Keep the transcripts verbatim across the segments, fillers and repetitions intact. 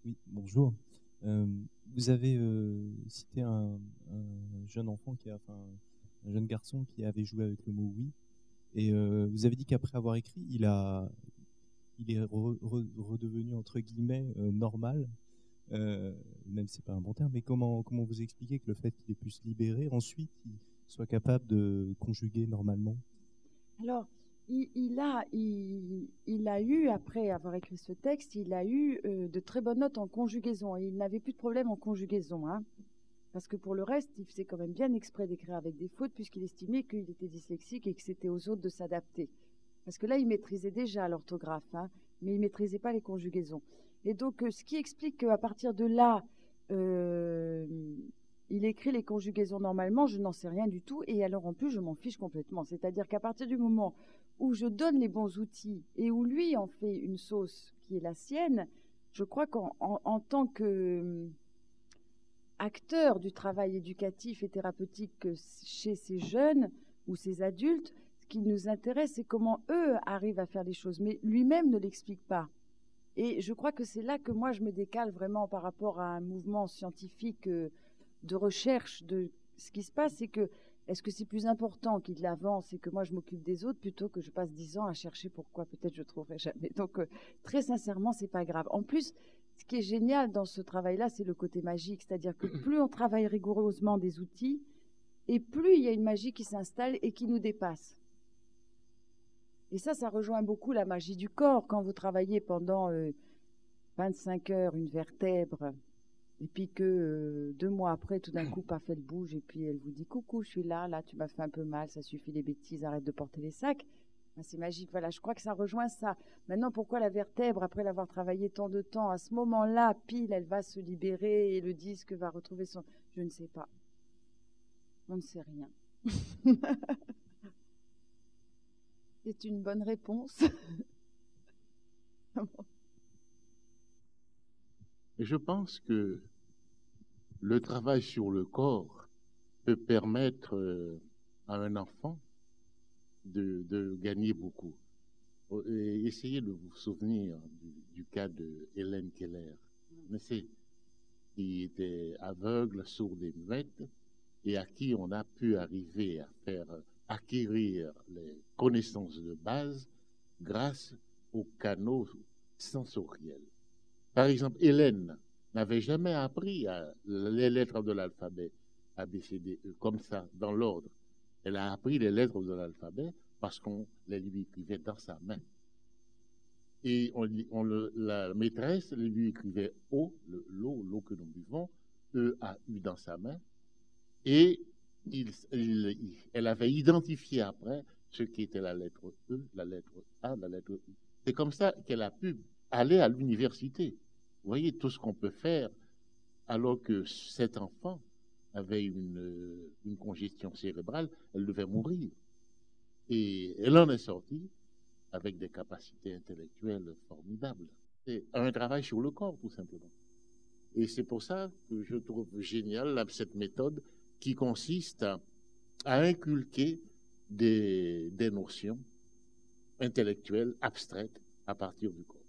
Oui, bonjour. Euh, vous avez euh, cité un, un jeune enfant qui a, enfin, un jeune garçon qui avait joué avec le mot oui, et euh, vous avez dit qu'après avoir écrit, il a, il est re- re- redevenu entre guillemets euh, normal, euh, même si c'est pas un bon terme. Mais comment, comment vous expliquez que le fait qu'il ait pu se libérer, ensuite, il soit capable de conjuguer normalement? Alors, il, il a, il, il a eu, après avoir écrit ce texte, il a eu euh, de très bonnes notes en conjugaison. Et il n'avait plus de problème en conjugaison, hein, parce que pour le reste, il faisait quand même bien exprès d'écrire avec des fautes, puisqu'il estimait qu'il était dyslexique et que c'était aux autres de s'adapter. Parce que là, il maîtrisait déjà l'orthographe, hein, mais il ne maîtrisait pas les conjugaisons. Et donc, euh, ce qui explique qu'à partir de là, euh, il écrit les conjugaisons normalement, je n'en sais rien du tout. Et alors, en plus, je m'en fiche complètement. C'est-à-dire qu'à partir du moment où je donne les bons outils et où lui en fait une sauce qui est la sienne, je crois qu'en en, en tant que euh, acteur du travail éducatif et thérapeutique chez ces jeunes ou ces adultes, ce qui nous intéresse, c'est comment eux arrivent à faire les choses, mais lui-même ne l'explique pas. Et je crois que c'est là que moi je me décale vraiment par rapport à un mouvement scientifique euh, de recherche de ce qui se passe, c'est que est-ce que c'est plus important qu'il avance et que moi je m'occupe des autres plutôt que je passe dix ans à chercher pourquoi peut-être je trouverai jamais. Donc euh, très sincèrement, c'est pas grave. En plus, ce qui est génial dans ce travail-là, c'est le côté magique, c'est-à-dire que plus on travaille rigoureusement des outils, et plus il y a une magie qui s'installe et qui nous dépasse. Et ça, ça rejoint beaucoup la magie du corps. Quand vous travaillez pendant euh, vingt-cinq heures une vertèbre, et puis que euh, deux mois après, tout d'un coup, paf, elle bouge, et puis elle vous dit coucou, je suis là, là, tu m'as fait un peu mal, ça suffit les bêtises, arrête de porter les sacs. Ben, c'est magique, voilà, je crois que ça rejoint ça. Maintenant, pourquoi la vertèbre, après l'avoir travaillé tant de temps, à ce moment-là, pile, elle va se libérer et le disque va retrouver son... Je ne sais pas. On ne sait rien. C'est une bonne réponse. Et je pense que le travail sur le corps peut permettre euh, à un enfant de, de gagner beaucoup. Et essayez de vous souvenir du, du cas de Hélène Keller, mais c'est qui était aveugle, sourde et muette, et à qui on a pu arriver à faire acquérir les connaissances de base grâce aux canaux sensoriels. Par exemple, Hélène n'avait jamais appris à, les lettres de l'alphabet A, B, C, D, E, comme ça, dans l'ordre. Elle a appris les lettres de l'alphabet parce qu'on les lui écrivait dans sa main. Et on, on le, la maîtresse lui écrivait O, l'eau, l'eau que nous buvons, E, A, U dans sa main. Et il, il, il, elle avait identifié après ce qui était la lettre E, la lettre A, la lettre U. C'est comme ça qu'elle a pu aller à l'université. Vous voyez tout ce qu'on peut faire alors que cet enfant avait une, une congestion cérébrale, elle devait mourir. Et elle en est sortie avec des capacités intellectuelles formidables. C'est un travail sur le corps, tout simplement. Et c'est pour ça que je trouve génial cette méthode qui consiste à, à inculquer des, des notions intellectuelles abstraites à partir du corps.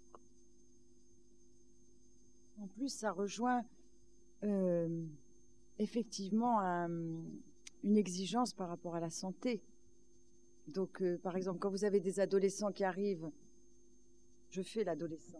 En plus, ça rejoint euh, effectivement un, une exigence par rapport à la santé. Donc, euh, par exemple, quand vous avez des adolescents qui arrivent, je fais l'adolescent.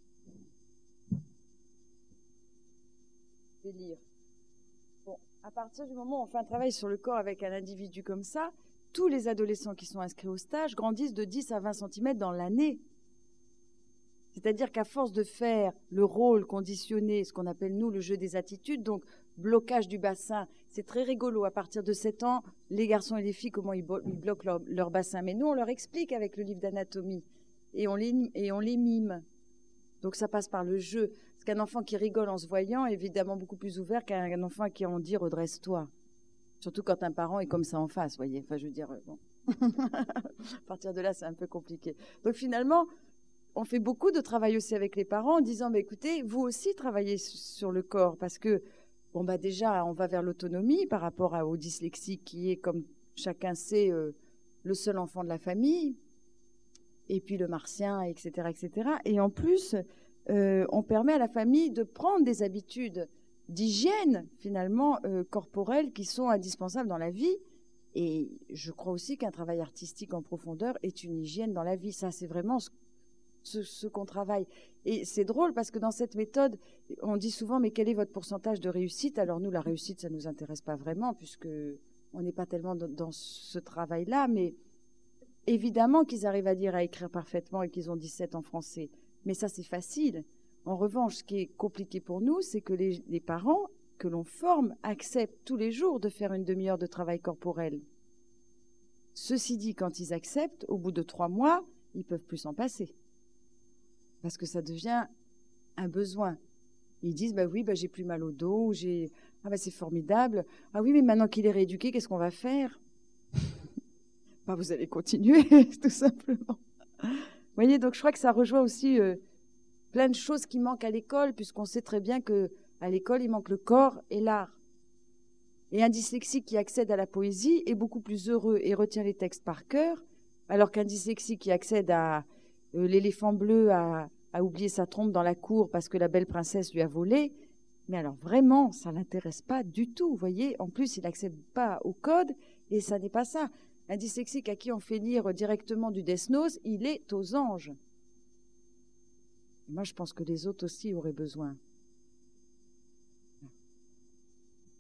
Je vais lire. Bon, à partir du moment où on fait un travail sur le corps avec un individu comme ça, tous les adolescents qui sont inscrits au stage grandissent de dix à vingt centimètres dans l'année. C'est-à-dire qu'à force de faire le rôle conditionné, ce qu'on appelle nous le jeu des attitudes, donc blocage du bassin, c'est très rigolo. À partir de sept ans, les garçons et les filles, comment ils, ils bloquent leur, leur bassin. Mais nous, on leur explique avec le livre d'anatomie et on les, et on les mime. Donc ça passe par le jeu. Parce qu'un enfant qui rigole en se voyant est évidemment beaucoup plus ouvert qu'un enfant qui en dit redresse-toi. Surtout quand un parent est comme ça en face, voyez. Enfin, je veux dire, bon. À partir de là, c'est un peu compliqué. Donc finalement, on fait beaucoup de travail aussi avec les parents en disant, mais écoutez, vous aussi travaillez sur le corps parce que, bon, bah déjà, on va vers l'autonomie par rapport à, au dyslexique qui est, comme chacun sait, euh, le seul enfant de la famille, et puis le martien, et cetera, et cetera. Et en plus, euh, on permet à la famille de prendre des habitudes d'hygiène, finalement, euh, corporelle, qui sont indispensables dans la vie. Et je crois aussi qu'un travail artistique en profondeur est une hygiène dans la vie. Ça, c'est vraiment ce, ce, ce qu'on travaille. Et c'est drôle parce que dans cette méthode, on dit souvent, mais quel est votre pourcentage de réussite? Alors nous, la réussite, ça ne nous intéresse pas vraiment, puisque on n'est pas tellement dans, dans ce travail-là. Mais évidemment qu'ils arrivent à lire, à écrire parfaitement et qu'ils ont dix-sept en français. Mais ça, c'est facile. En revanche, ce qui est compliqué pour nous, c'est que les, les parents que l'on forme acceptent tous les jours de faire une demi-heure de travail corporel. Ceci dit, quand ils acceptent, au bout de trois mois, ils ne peuvent plus s'en passer. Parce que ça devient un besoin. Ils disent, bah oui, bah j'ai plus mal au dos, j'ai... ah bah c'est formidable. Ah oui, mais maintenant qu'il est rééduqué, qu'est-ce qu'on va faire? Bah vous allez continuer, tout simplement. Vous voyez, donc je crois que ça rejoint aussi euh, plein de choses qui manquent à l'école, puisqu'on sait très bien que à l'école, il manque le corps et l'art. Et un dyslexique qui accède à la poésie est beaucoup plus heureux et retient les textes par cœur, alors qu'un dyslexique qui accède à euh, l'éléphant bleu, à, à oublier sa trompe dans la cour parce que la belle princesse lui a volé, mais alors vraiment, ça ne l'intéresse pas du tout, vous voyez. En plus, il n'accède pas au code et ça n'est pas ça. Un dyslexique à qui on fait lire directement du Death Note, il est aux anges. Et moi, je pense que les autres aussi auraient besoin. Question ?